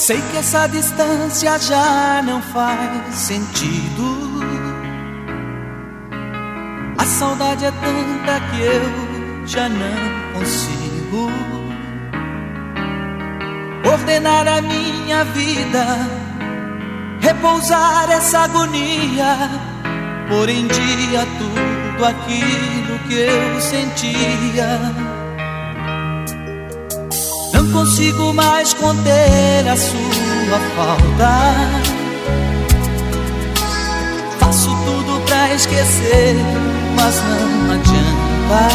Sei que essa distância já não faz sentido. A saudade é tanta que eu já não consigo ordenar a minha vida, repousar essa agonia, pôr em dia tudo aquilo que eu sentia. Não consigo mais conter a sua falta. Faço tudo pra esquecer, mas não adianta,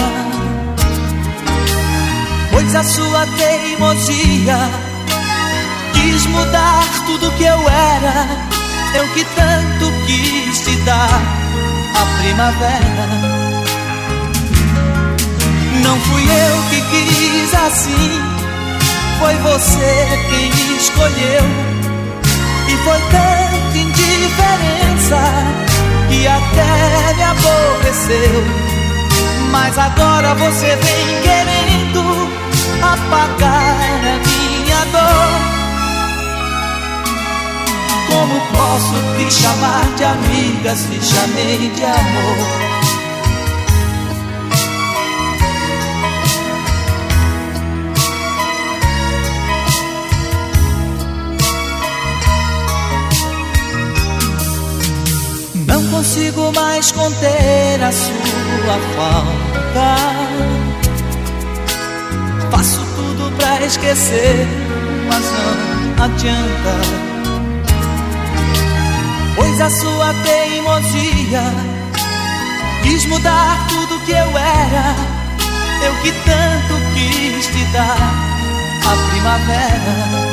pois a sua teimosia quis mudar tudo que eu era. Eu que tanto quis te dar a primavera. Não fui eu que quis assim, foi você quem escolheu. E foi tanta indiferença que até me aborreceu. Mas agora você vem querendo apagar a minha dor. Como posso te chamar de amiga se chamei de amor? Não consigo mais conter a sua falta. Faço tudo pra esquecer, mas não adianta, pois a sua teimosia quis mudar tudo que eu era. Eu que tanto quis te dar a primavera.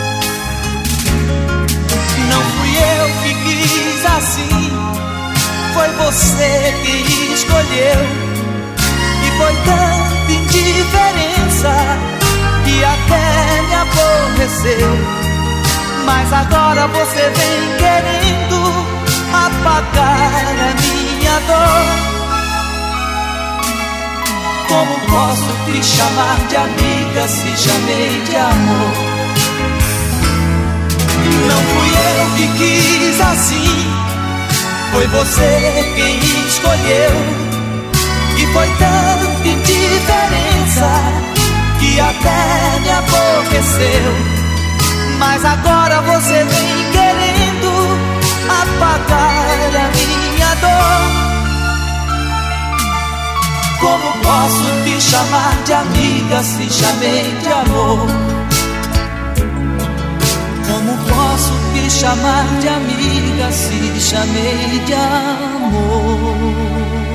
Não fui eu que quis assim, foi você quem escolheu. E foi tanta indiferença que até me aborreceu. Mas agora você vem querendo apagar a minha dor. Como posso te chamar de amiga se chamei de amor? Não fui eu que quis assim, foi você quem escolheu. E foi tanta indiferença que até me aborreceu. Mas agora você vem querendo apagar a minha dor. Como posso te chamar de amiga se chamei de amor? Como posso te chamar de amiga se chamei de amor?